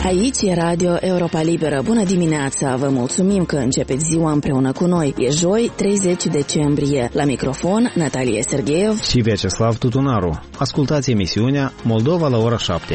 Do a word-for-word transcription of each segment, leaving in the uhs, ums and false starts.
Aici e Radio Europa Liberă. Bună dimineața! Vă mulțumim că începeți ziua împreună cu noi. E joi, treizeci decembrie. La microfon, Natalia Sergeev și Vyacheslav Tutunaru. Ascultați emisiunea Moldova la ora șapte.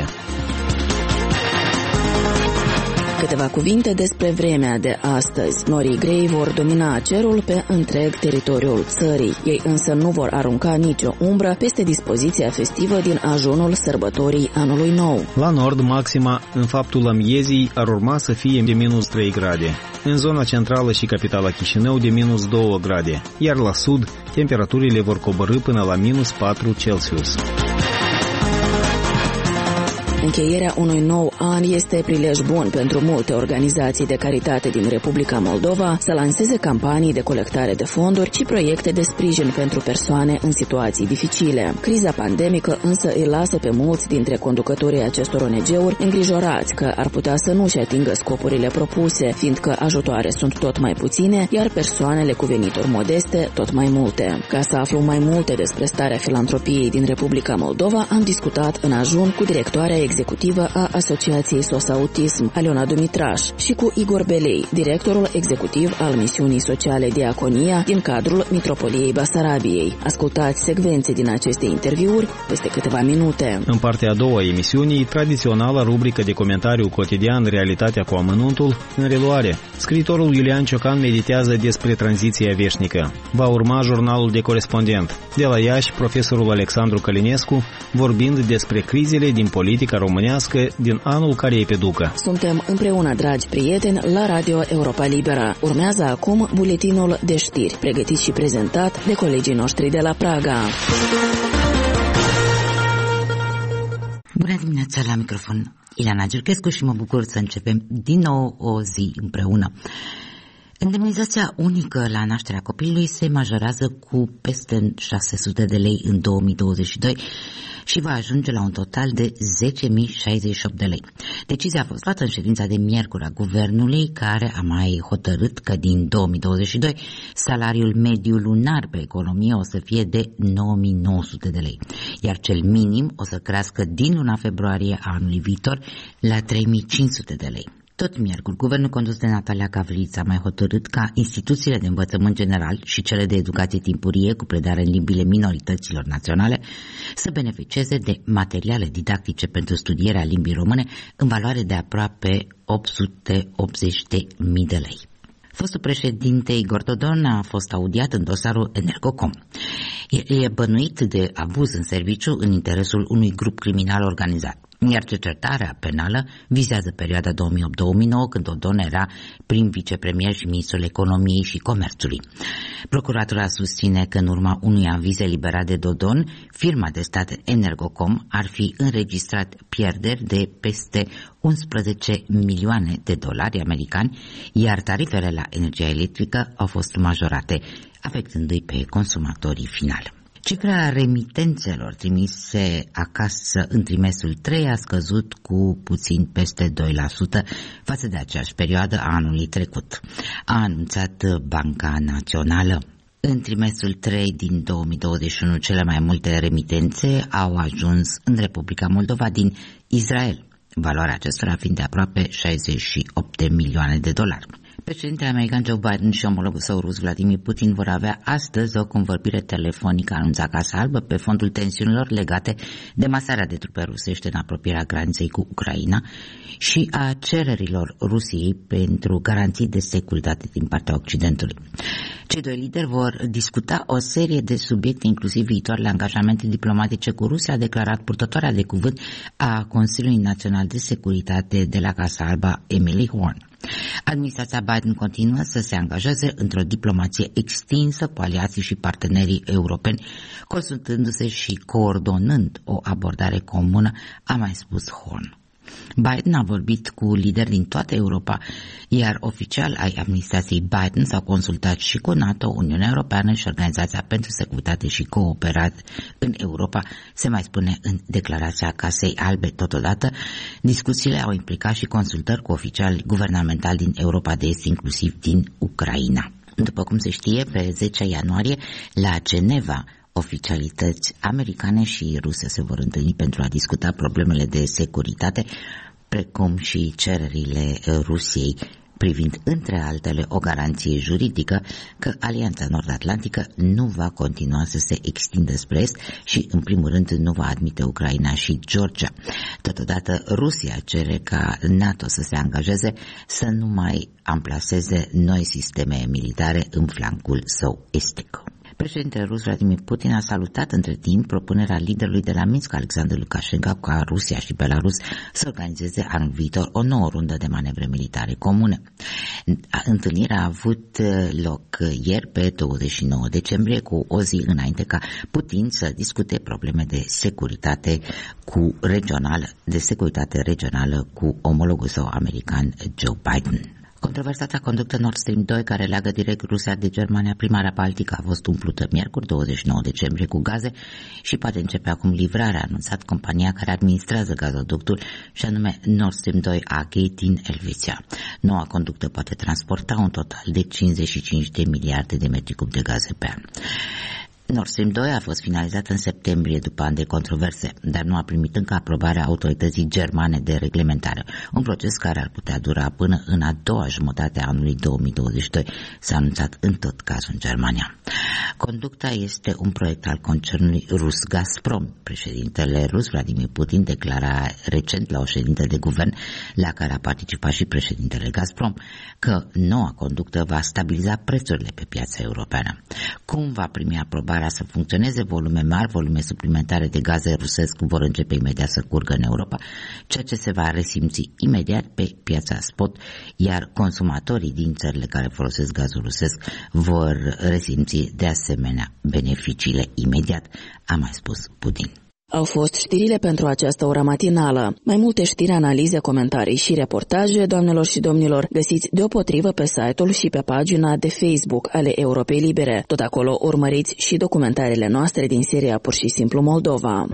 Câteva cuvinte despre vremea de astăzi. Norii grei vor domina cerul pe întreg teritoriul țării. Ei însă nu vor arunca nicio umbră peste dispoziția festivă din ajunul sărbătorii anului nou. La nord, maxima în faptul amiezii ar urma să fie de minus trei grade. În zona centrală și capitala Chișinău de minus doi grade, iar la sud temperaturile vor coborî până la minus patru Celsius. Încheierea unui nou an este prilej bun pentru multe organizații de caritate din Republica Moldova să lanseze campanii de colectare de fonduri și proiecte de sprijin pentru persoane în situații dificile. Criza pandemică însă îi lasă pe mulți dintre conducătorii acestor O N G-uri îngrijorați că ar putea să nu-și atingă scopurile propuse, fiindcă ajutoare sunt tot mai puține, iar persoanele cu venituri modeste tot mai multe. Ca să aflu mai multe despre starea filantropiei din Republica Moldova, am discutat în ajun cu directoarea executivă a Asociației SOS Autism, Aliona Dumitraș, și cu Igor Belei, directorul executiv al misiunii sociale Diaconia din cadrul Mitropoliei Basarabiei. Ascultați secvențe din aceste interviuri peste câteva minute. În partea a doua a emisiunii, tradiționala rubrică de comentariu cotidian Realitatea cu amănuntul, în reluare. Scriitorul Iulian Ciocan meditează despre tranziția veșnică. Va urma jurnalul de corespondent. De la Iași, profesorul Alexandru Călinescu, vorbind despre crizele din politica românească din anul care îi peducă. Suntem împreună, dragi prieteni, la Radio Europa Liberă. Urmează acum buletinul de știri, pregătit și prezentat de colegii noștri de la Praga. Bună dimineața, la microfon Ileana Giurchescu și mă bucur să începem din nou o zi împreună. Indemnizația unică la nașterea copilului se majorează cu peste șase sute de lei în două mii douăzeci și doi și va ajunge la un total de zece mii șaizeci și opt de lei. Decizia a fost luată în ședința de miercuri a Guvernului, care a mai hotărât că din două mii douăzeci și doi salariul mediu lunar pe economie o să fie de nouă mii nouă sute de lei, iar cel minim o să crească din luna februarie a anului viitor la trei mii cinci sute de lei. Tot miercuri, guvernul condus de Natalia Gavrița a mai hotărât ca instituțiile de învățământ general și cele de educație timpurie cu predare în limbile minorităților naționale să beneficieze de materiale didactice pentru studierea limbii române în valoare de aproape opt sute optzeci de mii de lei. Fostul președinte Igor Dodon a fost audiat în dosarul Energocom. El e bănuit de abuz în serviciu în interesul unui grup criminal organizat, iar cercetarea penală vizează perioada două mii opt două mii nouă, când Dodon era prim vicepremier și ministrul economiei și comerțului. Procuratura susține că în urma unui aviz eliberat de Dodon, firma de stat Energocom ar fi înregistrat pierderi de peste unsprezece milioane de dolari americani, iar tarifele la energia electrică au fost majorate, afectându-i pe consumatorii finali. Cifra remitențelor trimise acasă în trimestrul trei a scăzut cu puțin peste doi la sută față de aceeași perioadă a anului trecut, a anunțat Banca Națională. În trimestrul trei din două mii douăzeci și unu, cele mai multe remitențe au ajuns în Republica Moldova din Israel, valoarea acestora fiind de aproape șaizeci și opt de milioane de dolari. Președintele american Joe Biden și omologul său rus Vladimir Putin vor avea astăzi o convorbire telefonică, anunța Casa Albă, pe fondul tensiunilor legate de masarea de trupe rusești în apropierea graniței cu Ucraina și a cererilor Rusiei pentru garanții de securitate din partea Occidentului. Cei doi lideri vor discuta o serie de subiecte, inclusiv viitoarele angajamente diplomatice cu Rusia, a declarat purtătoarea de cuvânt a Consiliului Național de Securitate de la Casa Albă, Emily Horn. Administrația Biden continuă să se angajeze într-o diplomație extinsă cu aliații și partenerii europeni, consultându-se și coordonând o abordare comună, a mai spus Horn. Biden a vorbit cu lideri din toată Europa, iar oficiali ai administrației Biden s-au consultat și cu NATO, Uniunea Europeană și Organizația pentru Securitate și Cooperare în Europa, se mai spune în declarația Casei Albe. Totodată, discuțiile au implicat și consultări cu oficiali guvernamentali din Europa de Est, inclusiv din Ucraina. După cum se știe, pe zece ianuarie, la Geneva, oficialități americane și ruse se vor întâlni pentru a discuta problemele de securitate, precum și cererile Rusiei privind, între altele, o garanție juridică că Alianța Nord-Atlantică nu va continua să se extindă spre est și, în primul rând, nu va admite Ucraina și Georgia. Totodată, Rusia cere ca NATO să se angajeze să nu mai amplaseze noi sisteme militare în flancul său estic. Președintele rus Vladimir Putin a salutat între timp propunerea liderului de la Minsk, Alexander Lukashenko, ca Rusia și Belarus să organizeze anul viitor o nouă rundă de manevre militare comune. Întâlnirea a avut loc ieri, pe douăzeci și nouă decembrie, cu o zi înainte ca Putin să discute probleme de securitate cu regională, de securitate regională cu omologul său american Joe Biden. Controversata conductă Nord Stream doi, care leagă direct Rusia de Germania, primarea baltică, a fost umplută miercuri, douăzeci și nouă decembrie, cu gaze și poate începe acum livrarea, a anunțat compania care administrează gazoductul, și anume Nord Stream doi A G din Elveția. Noua conductă poate transporta un total de cincizeci și cinci de miliarde de metri cub de gaze pe an. Nord Stream doi a fost finalizat în septembrie după ani de controverse, dar nu a primit încă aprobarea autorității germane de reglementare, un proces care ar putea dura până în a doua jumătate a anului două mii douăzeci și doi, s-a anunțat în tot cazul în Germania. Conducta este un proiect al concernului rus Gazprom. Președintele rus Vladimir Putin declara recent la o ședință de guvern, la care a participat și președintele Gazprom, că noua conductă va stabiliza prețurile pe piața europeană. Cum va primi aprobarea să funcționeze, volume mari, volume suplimentare de gaze rusesc vor începe imediat să curgă în Europa, ceea ce se va resimți imediat pe piața spot, iar consumatorii din țările care folosesc gazul rusesc vor resimți de asemenea beneficiile imediat, a mai spus Putin. Au fost știrile pentru această oră matinală. Mai multe știri, analize, comentarii și reportaje, doamnelor și domnilor, găsiți deopotrivă pe site-ul și pe pagina de Facebook ale Europei Libere. Tot acolo urmăriți și documentarele noastre din seria Pur și Simplu Moldova.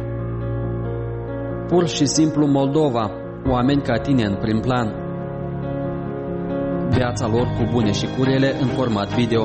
Pur și Simplu Moldova. Oameni ca tine în prim plan. Viața lor cu bune și cu rele în format video.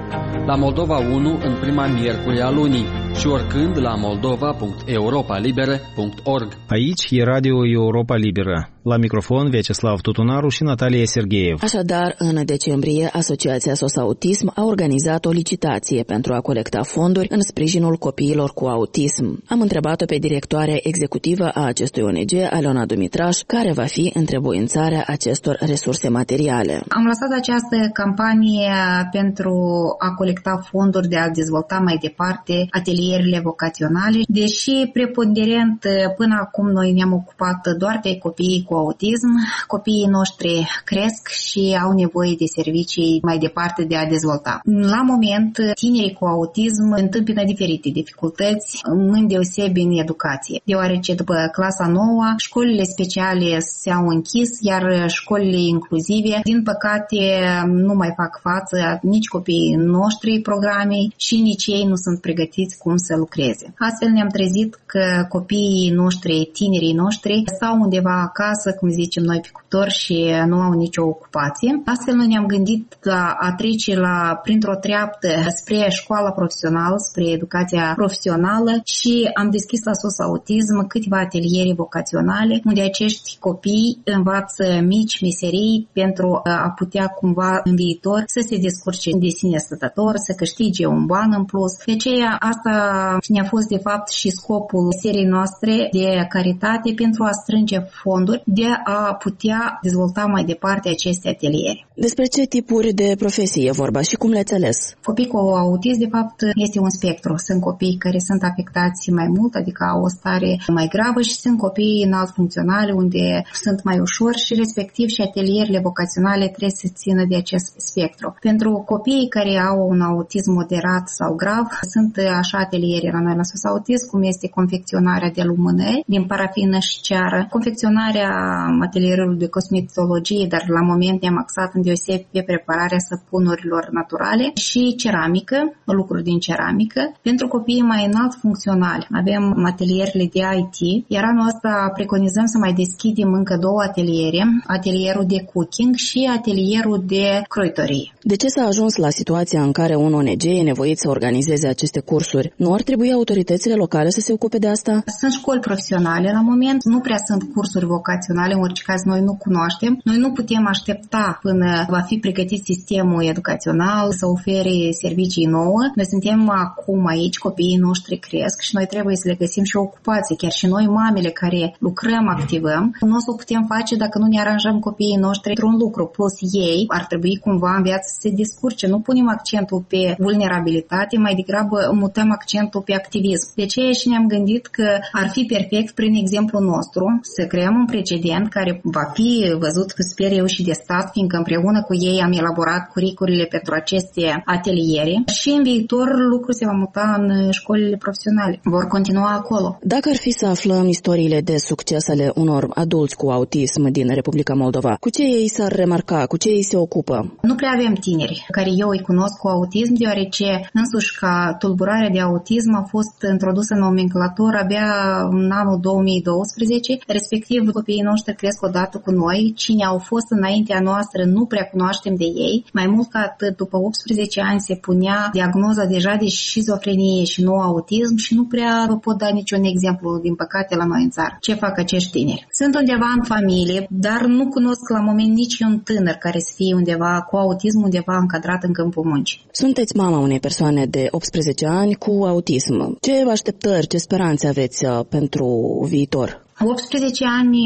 La Moldova unu în prima miercuri a lunii și oricând la moldova punct europa liberă punct org. Aici e Radio Europa Liberă. La microfon Vyacheslav Tutunaru și Natalia Sergeev. Așadar, în decembrie, Asociația SOS Autism a organizat o licitație pentru a colecta fonduri în sprijinul copiilor cu autism. Am întrebat-o pe directoarea executivă a acestui O N G, Aleona Dumitraș, care va fi întrebuințarea acestor resurse materiale. Am lăsat această campanie pentru a colecta fonduri de a dezvolta mai departe atelierile vocaționale, deși preponderent până acum noi ne-am ocupat doar de copiii cu autism. Copiii noștri cresc și au nevoie de servicii mai departe de a dezvolta. La moment, tinerii cu autism întâmpină diferite dificultăți, îndeosebi în educație, deoarece după clasa nouă, școlile speciale s-au închis, iar școlile inclusive, din păcate, nu mai fac față nici copiii noștri programei și nici ei nu sunt pregătiți cum să lucreze. Astfel ne-am trezit că copiii noștri, tinerii noștri, stau undeva acasă, cum zicem noi pe cuptor, și nu au nicio ocupație. Astfel noi ne-am gândit la a trece la, printr-o treaptă spre școala profesională, spre educația profesională, și am deschis la SOS Autism câteva ateliere vocaționale unde acești copii învață mici meserii pentru a putea cumva în viitor să se descurce de sine stătător, să câștige un ban în plus. De aceea asta ne-a fost de fapt și scopul seriei noastre de caritate, pentru a strânge fonduri de a putea dezvolta mai departe aceste ateliere. Despre ce tipuri de profesii e vorba și cum le-ați ales? Copii cu autism, de fapt, este un spectru. Sunt copii care sunt afectați mai mult, adică au o stare mai gravă, și sunt copii înalt funcționale, unde sunt mai ușor, și respectiv și atelierele vocaționale trebuie să țină de acest spectru. Pentru copiii care au un autism moderat sau grav, sunt așa ateliere la noi la SOS Autism, cum este confecționarea de lumânări din parafină și ceară, confecționarea atelierului de cosmetologie, dar la moment ne-am axat în deosebit pe prepararea săpunurilor naturale, și ceramică, lucruri din ceramică. Pentru copiii mai înalt funcționali avem atelierele de I T, iar anul ăsta preconizăm să mai deschidem încă două ateliere, atelierul de cooking și atelierul de croitorie. De ce s-a ajuns la situația în care un O N G e nevoit să organizeze aceste cursuri? Nu ar trebui autoritățile locale să se ocupe de asta? Sunt școli profesionale la moment, nu prea sunt cursuri vocaționale, în orice caz noi nu cunoaștem. Noi nu putem aștepta până va fi pregătit sistemul educațional să ofere servicii nouă. Noi suntem acum aici, copiii noștri cresc și noi trebuie să le găsim și o ocupație. Chiar și noi, mamele care lucrăm, activăm, nu o să o putem face dacă nu ne aranjăm copiii noștri într-un lucru. Plus ei ar trebui cumva în viață să se descurce. Nu punem accentul pe vulnerabilitate, mai degrabă mutăm accentul pe activism. De ce și ne-am gândit că ar fi perfect prin exemplu nostru să creăm un precedent care va fi văzut, sper eu, și de stat, fiindcă împreună cu ei am elaborat curicurile pentru aceste ateliere și în viitor lucrul se va muta în școlile profesionale. Vor continua acolo. Dacă ar fi să aflăm istoriile de succes ale unor adulți cu autism din Republica Moldova, cu ce ei s-ar remarca, cu ce ei se ocupă? Nu prea avem tineri care eu îi cunosc cu autism, deoarece însuși ca tulburare de autism a fost introdusă în nomenclatură abia în anul două mii doisprezece, respectiv copiii noștri cresc odată cu noi. Cine au fost înaintea noastră nu prea cunoaștem de ei. Mai mult ca atât, după optsprezece ani se punea diagnoza deja de șizofrenie și nu autism și nu prea vă pot da niciun exemplu, din păcate, la noi în țară. Ce fac acești tineri? Sunt undeva în familie, dar nu cunosc la moment nici un tânăr care să fie undeva cu autism, undeva încadrat în câmpul muncii. Sunteți mama unei persoane de optsprezece ani cu autism. Ce așteptări, ce speranțe aveți pentru viitor? optsprezece ani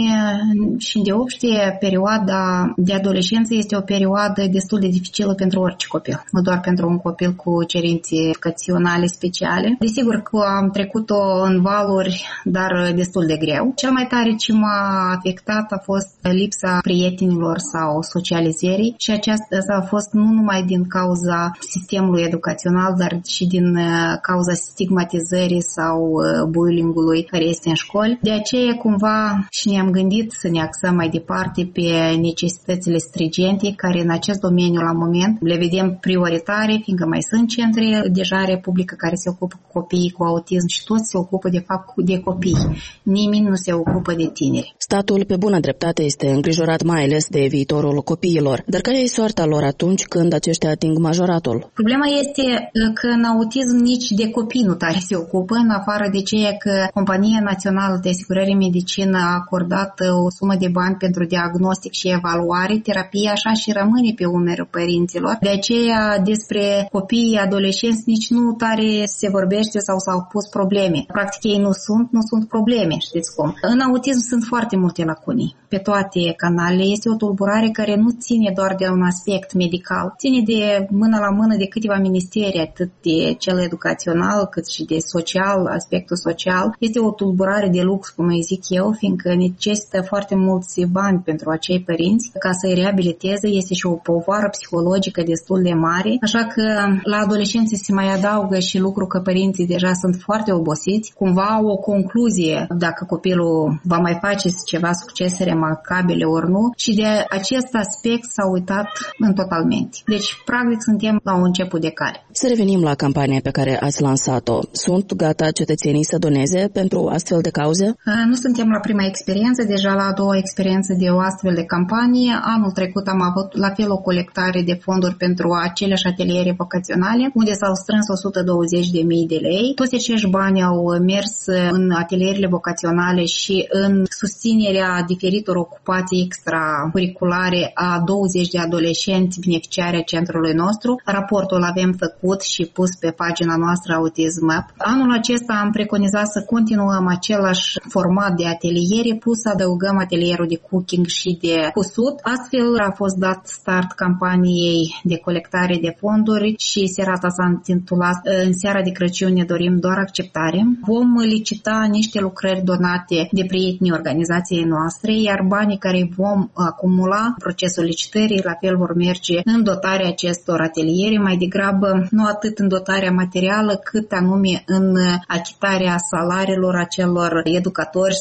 și îndeopște perioada de adolescență este o perioadă destul de dificilă pentru orice copil, nu doar pentru un copil cu cerințe educaționale speciale. Desigur că am trecut-o în valuri, dar destul de greu. Cel mai tare ce m-a afectat a fost lipsa prietenilor sau socializării și aceasta a fost nu numai din cauza sistemului educațional, dar și din cauza stigmatizării sau bullying-ului care este în școli. De aceea cumva și ne-am gândit să ne axăm mai departe pe necesitățile strigente care în acest domeniu la moment le vedem prioritare, fiindcă mai sunt centre deja în Republică care se ocupă cu copiii cu autism și toți se ocupă de fapt de copii. Nimeni nu se ocupă de tineri. Statul pe bună dreptate este îngrijorat mai ales de viitorul copiilor, dar care e soarta lor atunci când aceștia ating majoratul? Problema este că în autism nici de copii nu tare se ocupă, în afară de ceea că Compania Națională de Asigurări Medicină a acordat o sumă de bani pentru diagnostic și evaluare, terapia așa și rămâne pe umerul părinților. De aceea despre copiii adolescenți nici nu tare se vorbește sau s-au pus probleme. Practic ei nu sunt, nu sunt probleme, știți cum. În autism sunt foarte multe lacune. Pe toate canalele este o tulburare care nu ține doar de un aspect medical, ține de mână la mână de câteva ministeri, atât de cel educațional cât și de social, aspectul social. Este o tulburare de lux, cum îi zic eu, fiindcă necesită foarte mulți bani pentru acei părinți. Ca să-i reabiliteze este și o povară psihologică destul de mare, așa că la adolescență se mai adaugă și lucru că părinții deja sunt foarte obosiți, cumva au o concluzie dacă copilul va mai face ceva succese remarcabile ori nu și de acest aspect s-a uitat în totalmente. Deci, practic, suntem la un început de cale. Să revenim la campania pe care ați lansat-o. Sunt gata cetățenii să doneze pentru astfel de cauze? Nu suntem la prima experiență, deja la a doua experiență de o astfel de campanie. Anul trecut am avut la fel o colectare de fonduri pentru aceleași ateliere vocaționale, unde s-au strâns o sută douăzeci de mii de lei. Toți acești bani au mers în atelierele vocaționale și în susținerea diferitor ocupații extracurriculare a douăzeci de adolescenți beneficiari ai centrului nostru. Raportul avem făcut și pus pe pagina noastră Autism Map. Anul acesta am preconizat să continuăm același format de ateliere, plus să adăugăm atelierul de cooking și de cusut. Astfel a fost dat start campaniei de colectare de fonduri și seara asta s-a intitulat În seara de Crăciun ne dorim doar acceptare. Vom licita niște lucrări donate de prietenii organizației noastre, iar banii care vom acumula în procesul licitării la fel vor merge în dotarea acestor ateliere, mai degrabă nu atât în dotarea materială, cât anume în achitarea salariilor acelor educatori,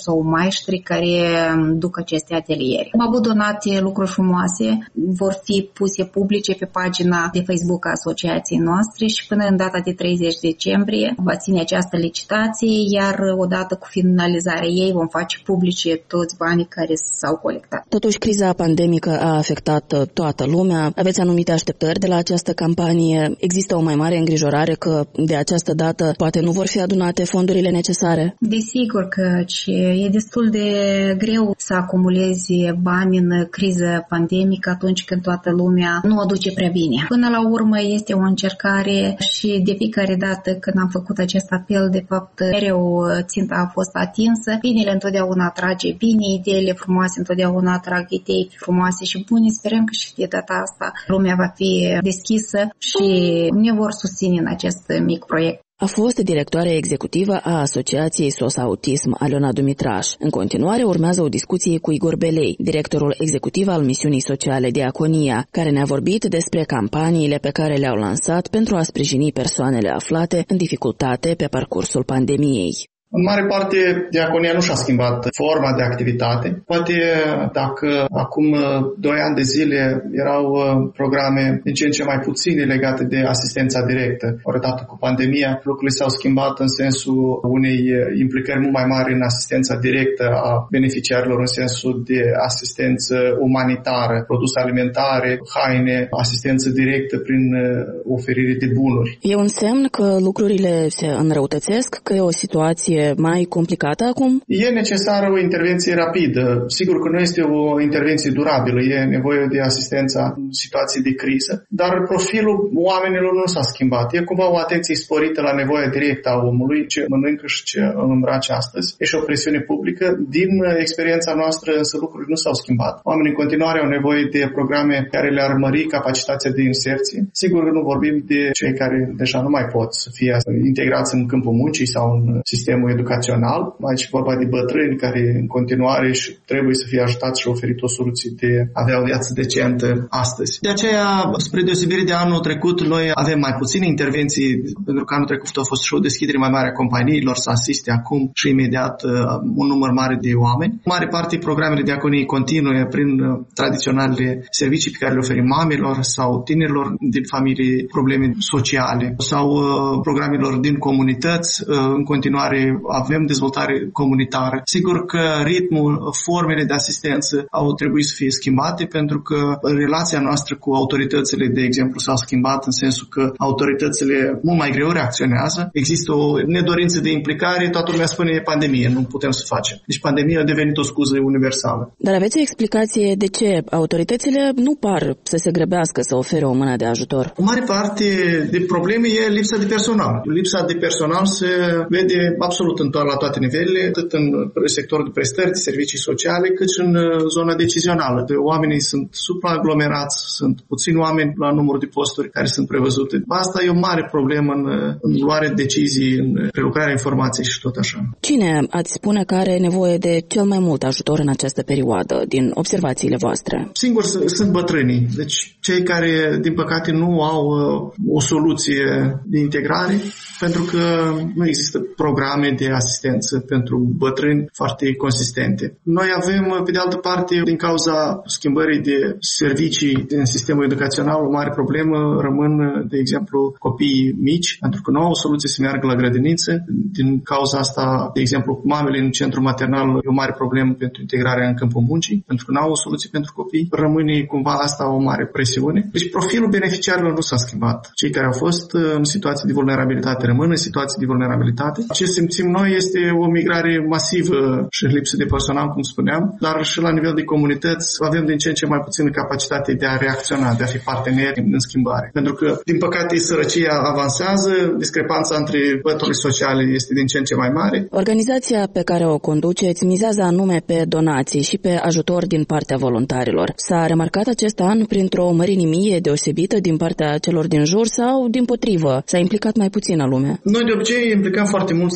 sau maestri care duc aceste ateliere. Am avut donate lucruri frumoase, vor fi puse publice pe pagina de Facebook a asociației noastre și până în data de treizeci decembrie va ține această licitație, iar odată cu finalizarea ei vom face publice toți banii care s-au colectat. Totuși, criza pandemică a afectat toată lumea. Aveți anumite așteptări de la această campanie? Există o mai mare îngrijorare că de această dată poate nu vor fi adunate fondurile necesare? Desigur că e destul de greu să acumulezi bani în criză pandemică atunci când toată lumea nu o duce prea bine. Până la urmă este o încercare și de fiecare dată când am făcut acest apel, de fapt, mereu ținta a fost atinsă. Binele întotdeauna atrage bine, ideile frumoase întotdeauna atrag idei frumoase și bune. Sperăm că și de data asta lumea va fi deschisă și ne vor susține în acest mic proiect. A fost directoarea executivă a Asociației S O S Autism, Aliona Dumitraș. În continuare urmează o discuție cu Igor Belei, directorul executiv al misiunii sociale Diaconia, care ne-a vorbit despre campaniile pe care le-au lansat pentru a sprijini persoanele aflate în dificultate pe parcursul pandemiei. În mare parte, Diaconia nu și-a schimbat forma de activitate. Poate dacă acum doi ani de zile erau programe din ce în ce mai puține legate de asistența directă, odată cu pandemia, lucrurile s-au schimbat în sensul unei implicări mult mai mari în asistența directă a beneficiarilor, în sensul de asistență umanitară, produse alimentare, haine, asistență directă prin oferire de bunuri. E un semn că lucrurile se înrăutățesc, că e o situație mai complicată acum? E necesară o intervenție rapidă. Sigur că nu este o intervenție durabilă, e nevoie de asistența în situații de criză, dar profilul oamenilor nu s-a schimbat. E cumva o atenție sporită la nevoia directă a omului, ce mănâncă și ce îl îmbrace astăzi. E și o presiune publică. Din experiența noastră, însă, lucrurile nu s-au schimbat. Oamenii în continuare au nevoie de programe care le-ar mări capacitatea de inserție. Sigur că nu vorbim de cei care deja nu mai pot să fie integrați în câmpul muncii sau în sistemul educațional. Aici e vorba de bătrâni care în continuare și trebuie să fie ajutați și oferit o soluție de a avea o viață decentă astăzi. De aceea, spre deosebire de anul trecut, noi avem mai puține intervenții, pentru că anul trecut a fost și o deschidere mai mare a companiilor să asiste acum și imediat un număr mare de oameni. În mare parte, programele Diaconiei continuă prin tradiționalele servicii pe care le oferim mamelor sau tinerilor din familii probleme sociale sau programelor din comunități. În continuare avem dezvoltare comunitară. Sigur că ritmul, formele de asistență au trebuit să fie schimbate pentru că relația noastră cu autoritățile, de exemplu, s-a schimbat în sensul că autoritățile mult mai greu reacționează. Există o nedorință de implicare, toată lumea spune e pandemie, nu putem să facem. Deci pandemia a devenit o scuză universală. Dar aveți o explicație de ce autoritățile nu par să se grăbească să ofere o mână de ajutor? O mare parte de probleme e lipsa de personal. Lipsa de personal se vede absolut în to- la toate nivelele, atât în sectorul de prestări, de servicii sociale, cât și în zona decizională. De oamenii sunt supraaglomerați, sunt puțini oameni la numărul de posturi care sunt prevăzute. Asta e o mare problemă în, în luarea decizii, în prelucrarea informației și tot așa. Cine ați spune că are nevoie de cel mai mult ajutor în această perioadă, din observațiile voastre? Singur sunt bătrânii, deci cei care, din păcate, nu au o soluție de integrare, pentru că nu există programe de asistență pentru bătrâni foarte consistente. Noi avem, pe de altă parte, din cauza schimbării de servicii din sistemul educațional, o mare problemă rămân, de exemplu, copiii mici, pentru că nu au o soluție să meargă la grădiniță. Din cauza asta, de exemplu, mamele în centru maternal e o mare problemă pentru integrarea în câmpul muncii, pentru că nu au o soluție pentru copii. Rămâne cumva asta o mare presiune. Deci profilul beneficiarilor nu s-a schimbat. Cei care au fost în situații de vulnerabilitate rămân în situații de vulnerabilitate. Ce simțim noi este o migrare masivă și lipsă de personal, cum spuneam, dar și la nivel de comunități avem din ce în ce mai puțină capacitate de a reacționa, de a fi parteneri în schimbare. Pentru că, din păcate, sărăcia avansează, discrepanța între păturile sociale este din ce în ce mai mare. Organizația pe care o conduceți mizează anume pe donații și pe ajutor din partea voluntarilor. S-a remarcat acest an printr-o mărinimie deosebită din partea celor din jur sau, dimpotrivă, s-a implicat mai puțină lume? Noi de obicei implicăm foarte mulți tineri,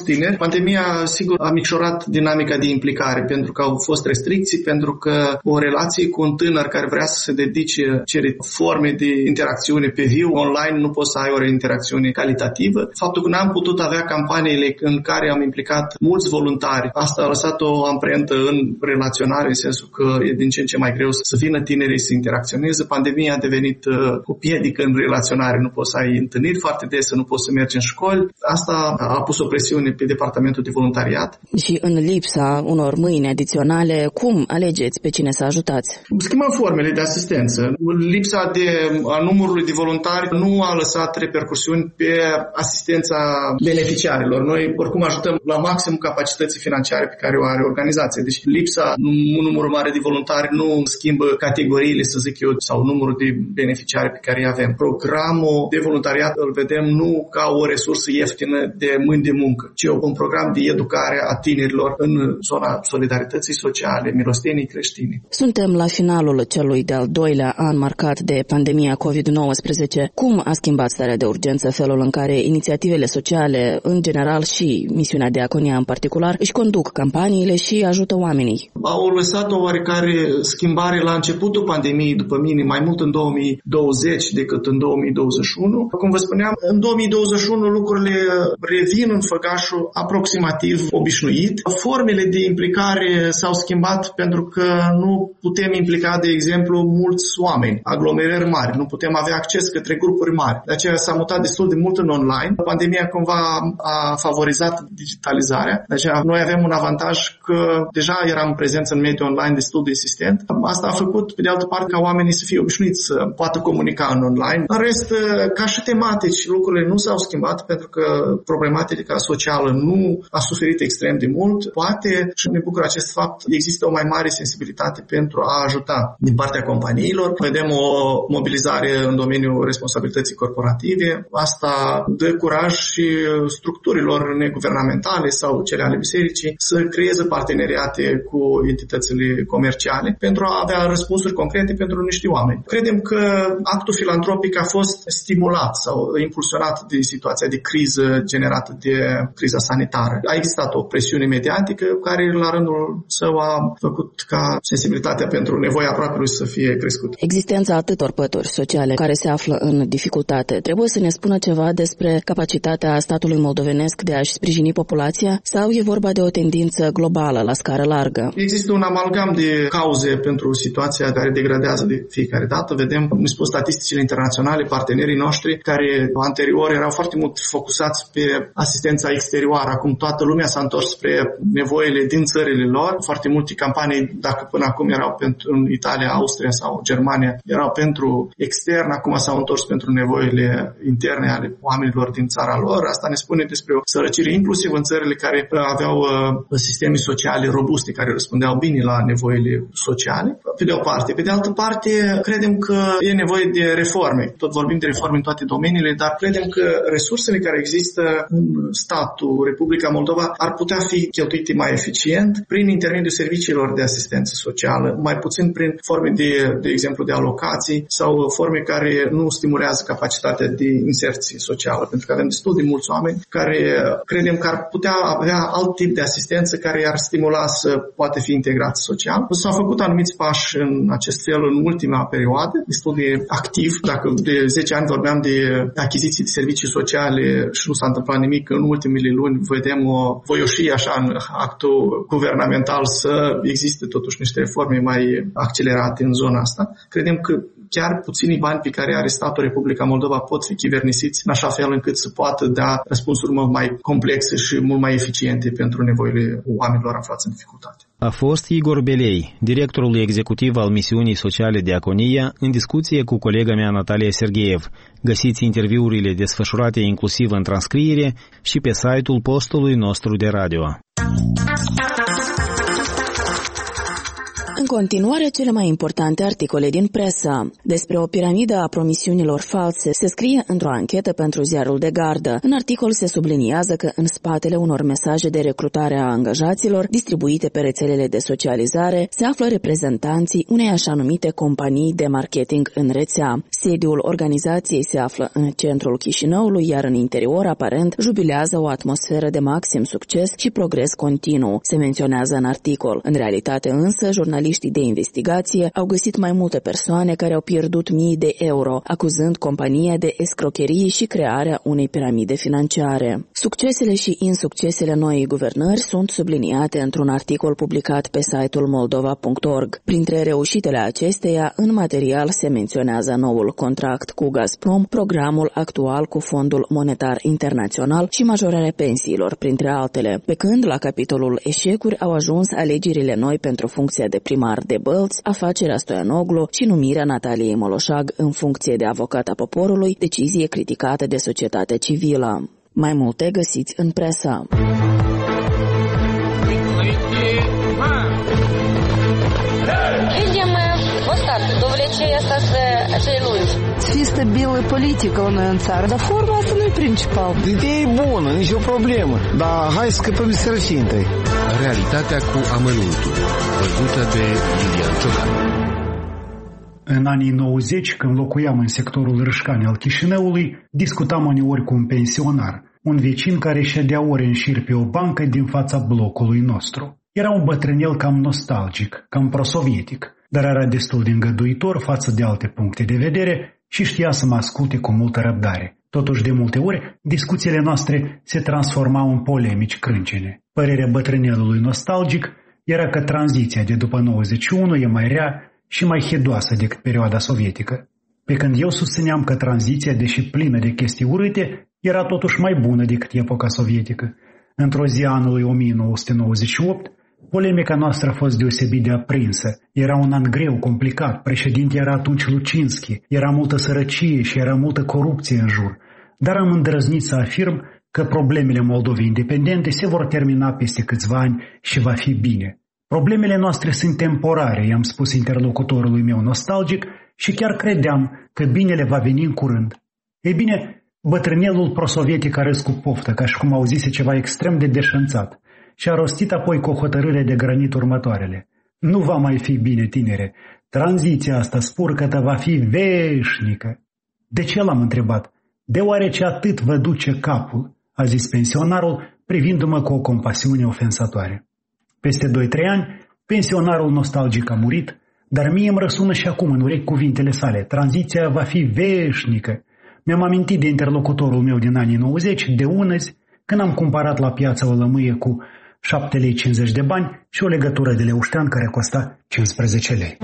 Pandemia, sigur, a micșorat dinamica de implicare, pentru că au fost restricții, pentru că o relație cu un tânăr care vrea să se dedice cere forme de interacțiune pe viu, online, nu poți să ai o interacțiune calitativă. Faptul că n-am putut avea campaniile în care am implicat mulți voluntari, asta a lăsat o amprentă în relaționare, în sensul că e din ce în ce mai greu să vină tinerii să interacționeze. Pandemia a devenit uh, o piedică în relaționare, nu poți să ai întâlniri foarte dese, nu poți să mergi în școli. Asta a pus o presiune pe departamentul de voluntariat. Și în lipsa unor mâini adiționale, cum alegeți pe cine să ajutați? Schimbăm formele de asistență. Lipsa de, a numărului de voluntari nu a lăsat repercusiuni pe asistența beneficiarilor. Noi oricum ajutăm la maxim capacității financiare pe care o are organizația. Deci lipsa un număr mare de voluntari nu schimbă categoriile, să zic eu, sau numărul de beneficiari pe care îi avem. Programul de voluntariat îl vedem nu ca o resursă ieftină de mâini de muncă, ci un program de educare a tinerilor în zona solidarității sociale, milostenii creștine. Suntem la finalul celui de-al doilea an marcat de pandemia covid nouăsprezece. Cum a schimbat starea de urgență felul în care inițiativele sociale în general și misiunea Diaconia în particular își conduc campaniile și ajută oamenii? Au lăsat o oarecare schimbare la începutul pandemiei, după mine, mai mult în două mii douăzeci decât în două mii douăzeci și unu. Cum vă spuneam, în două mii douăzeci și unu lucrurile revin în făgașul aproximativ obișnuit. Formele de implicare s-au schimbat pentru că nu putem implica, de exemplu, mulți oameni, aglomerări mari, nu putem avea acces către grupuri mari. De aceea s-a mutat destul de mult în online. Pandemia cumva a favorizat digitalizarea. De aceea noi avem un avantaj că deja eram în prezență în mediul online destul de insistent. Asta a făcut, pe de altă parte, ca oamenii să fie obișnuiți să poată comunica în online. În rest, ca și tematici, lucrurile nu s-au schimbat pentru că problematica socială nu a suferit extrem de mult. Poate, și ne bucură acest fapt, există o mai mare sensibilitate pentru a ajuta din partea companiilor. Vedem o mobilizare în domeniul responsabilității corporative. Asta dă curaj și structurilor neguvernamentale sau cele ale bisericii să creeze parteneriate cu entitățile comerciale pentru a avea răspunsuri concrete pentru niște oameni. Credem că actul filantropic a fost stimulat sau impulsionat de situația de criză generată de criza sanitară. A existat o presiune mediatică care la rândul său a făcut ca sensibilitatea pentru nevoia apropiului să fie crescută. Existența atâtor pături sociale care se află în dificultate trebuie să ne spună ceva despre capacitatea statului moldovenesc de a-și sprijini populația sau e vorba de o tendință globală la scară largă? Există un amalgam de cauze pentru situația care degradează de fiecare dată. Vedem, cum spun statisticile internaționale, partenerii noștri care anterior erau foarte mult focusați pe asistența exterioară. Acum toată lumea s-a întors spre nevoile din țările lor. Foarte multe campanii, dacă până acum erau pentru în Italia, Austria sau Germania, erau pentru extern, acum s-au întors pentru nevoile interne ale oamenilor din țara lor. Asta ne spune despre o sărăcire inclusiv în țările care aveau uh, sisteme sociale robuste, care răspundeau bine la nevoile sociale, pe de o parte. Pe de altă parte, credem că e nevoie de reforme. Tot vorbim de reforme în toate domeniile, dar credem că resursele care există în statul Republica Moldova ar putea fi cheltuite mai eficient prin intermediul serviciilor de asistență socială, mai puțin prin forme de, de exemplu, de alocații sau forme care nu stimulează capacitatea de inserție socială, pentru că avem destul de mulți oameni care credem că ar putea avea alt tip de asistență care i-ar stimula să poate fi integrat social. S-au făcut anumiți pași în acest fel în ultima perioadă, destul de activ. Dacă de zece ani vorbeam de achiziții de servicii sociale și nu s-a întâmplat nimic, în ultimele luni vedem o voioșie așa în actul guvernamental să existe totuși niște reforme mai accelerate în zona asta. Credem că chiar puținii bani pe care are statul Republica Moldova pot fi chivernisiți în așa fel încât să poată da răspunsuri mult mai complexe și mult mai eficiente pentru nevoile oamenilor aflați în dificultate. A fost Igor Belei, directorul executiv al misiunii sociale Diaconia, în discuție cu colega mea Natalia Sergeev. Găsiți interviurile desfășurate inclusiv în transcriere și pe site-ul postului nostru de radio. În continuare, cele mai importante articole din presă. Despre o piramidă a promisiunilor false se scrie într-o anchetă pentru ziarul de gardă. În articol se subliniază că în spatele unor mesaje de recrutare a angajaților distribuite pe rețelele de socializare se află reprezentanții unei așa numite companii de marketing în rețea. Sediul organizației se află în centrul Chișinăului, iar în interior, aparent, jubilează o atmosferă de maxim succes și progres continuu, se menționează în articol. În realitate însă, jurnaliștii de investigație au găsit mai multe persoane care au pierdut mii de euro, acuzând compania de escrocherie și crearea unei piramide financiare. Succesele și insuccesele noii guvernări sunt subliniate într-un articol publicat pe site-ul moldova punct org. Printre reușitele acesteia, în material se menționează noul contract cu Gazprom, programul actual cu Fondul Monetar Internațional și majorarea pensiilor, printre altele, pe când la capitolul eșecuri au ajuns alegerile noi pentru funcția de primar de Bălți, afacerea Stoianoglu și numirea Nataliei Moloșag în funcție de avocat a poporului, decizie criticată de societatea civilă. Mai multe găsiți în presă. Fii stabilă politică la noi în țară, dar forma asta nu e principal. Ideea e bună, nicio problemă, dar hai să scăpăm de sărăcie întâi. Realitatea cu amănuntul, văzută de Iulian Ciocan. În anii nouăzeci, când locuiam în sectorul Râșcani al Chișinăului, discutam uneori cu un pensionar, un vecin care ședea ore în șir pe o bancă din fața blocului nostru. Era un bătrânel cam nostalgic, cam prosovietic, dar era destul de îngăduitor față de alte puncte de vedere și știa să mă asculte cu multă răbdare. Totuși, de multe ori, discuțiile noastre se transformau în polemici crâncene. Părerea bătrânelului nostalgic era că tranziția de după nouăzeci și unu e mai rea și mai hedoasă decât perioada sovietică, pe când eu susțineam că tranziția, deși plină de chestii urâte, era totuși mai bună decât epoca sovietică. Într-o zi a anului o mie nouă sute nouăzeci și opt, polemica noastră a fost deosebit de aprinsă. Era un an greu, complicat, președinte era atunci Lucinski, era multă sărăcie și era multă corupție în jur, dar am îndrăznit să afirm că problemele Moldovei independente se vor termina peste câțiva ani și va fi bine. Problemele noastre sunt temporare, i-am spus interlocutorului meu nostalgic și chiar credeam că binele va veni în curând. Ei bine, bătrânelul prosovietic a râs cu poftă, ca și cum auzise ceva extrem de deșanțat, și a rostit apoi cu o hotărâre de granit următoarele. Nu va mai fi bine, tinere, tranziția asta spurcătă va fi veșnică. De ce l-am întrebat? Deoarece atât vă duce capul, a zis pensionarul, privindu-mă cu o compasiune ofensatoare. Peste doi-trei ani, pensionarul nostalgic a murit, dar mie îmi răsună și acum în urechi cuvintele sale. Tranziția va fi veșnică. Mi-am amintit de interlocutorul meu din anii nouăzeci, de unăzi, când am cumpărat la piață o lămâie cu șapte lei cincizeci de bani și o legătură de leuștean care costa cincisprezece lei.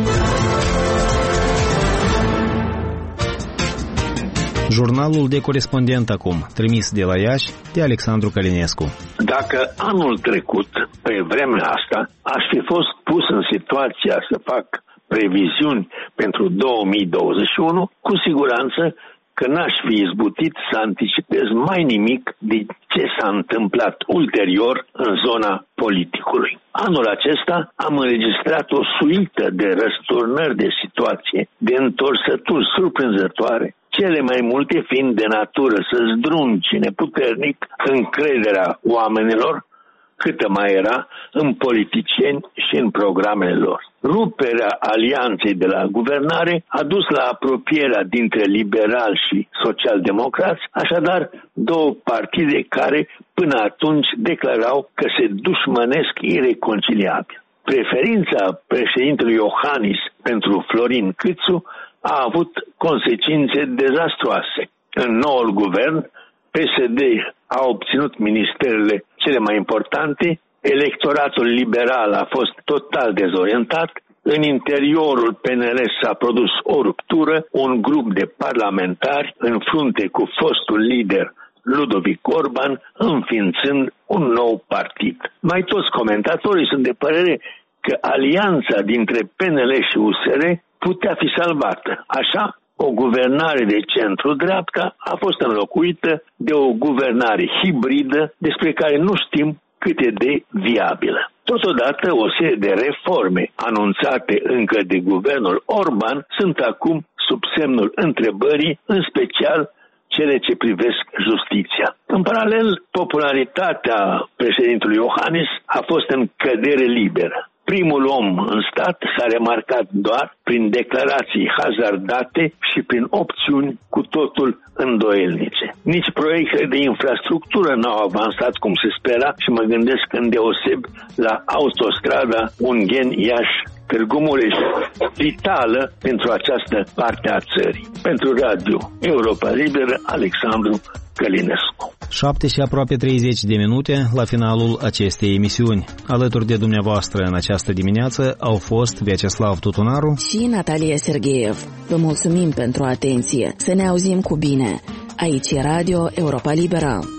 Jurnalul de corespondent acum, trimis de la Iași, de Alexandru Călinescu. Dacă anul trecut, pe vremea asta, aș fi fost pus în situația să fac previziuni pentru două mii douăzeci și unu, cu siguranță că n-aș fi izbutit să anticipez mai nimic din ce s-a întâmplat ulterior în zona politicului. Anul acesta am înregistrat o suită de răsturnări de situație, de întorsături surprinzătoare, cele mai multe fiind de natură să zdruncine puternic încrederea oamenilor, câtă mai era, în politicieni și în programele lor. Ruperea alianței de la guvernare a dus la apropierea dintre liberali și socialdemocrați, așadar două partide care până atunci declarau că se dușmănesc ireconciliabil. Preferința președintelui Iohannis pentru Florin Câțu a avut consecințe dezastroase. În noul guvern, P S D a obținut ministerele cele mai importante, electoratul liberal a fost total dezorientat, în interiorul P N L s-a produs o ruptură, un grup de parlamentari în frunte cu fostul lider Ludovic Orban, înființând un nou partid. Mai toți comentatorii sunt de părere că alianța dintre P N L și U S R putea fi salvată. Așa, o guvernare de centru-dreapta a fost înlocuită de o guvernare hibridă despre care nu știm cât e de viabilă. Totodată, o serie de reforme anunțate încă de guvernul Orban sunt acum sub semnul întrebării, în special cele ce privesc justiția. În paralel, popularitatea președintelui Iohannis a fost în cădere liberă. Primul om în stat s-a remarcat doar prin declarații hazardate și prin opțiuni cu totul îndoielnice. Nici proiectele de infrastructură n-au avansat cum se spera și mă gândesc îndeoseb la autostrada Ungheni-Iași Târgu Mureș, vitală pentru această parte a țării. Pentru Radio Europa Liberă, Alexandru Călinescu. Șapte și aproape treizeci de minute la finalul acestei emisiuni. Alături de dumneavoastră în această dimineață au fost Vyacheslav Tutunaru și Natalia Sergeev. Vă mulțumim pentru atenție. Să ne auzim cu bine. Aici e Radio Europa Liberă.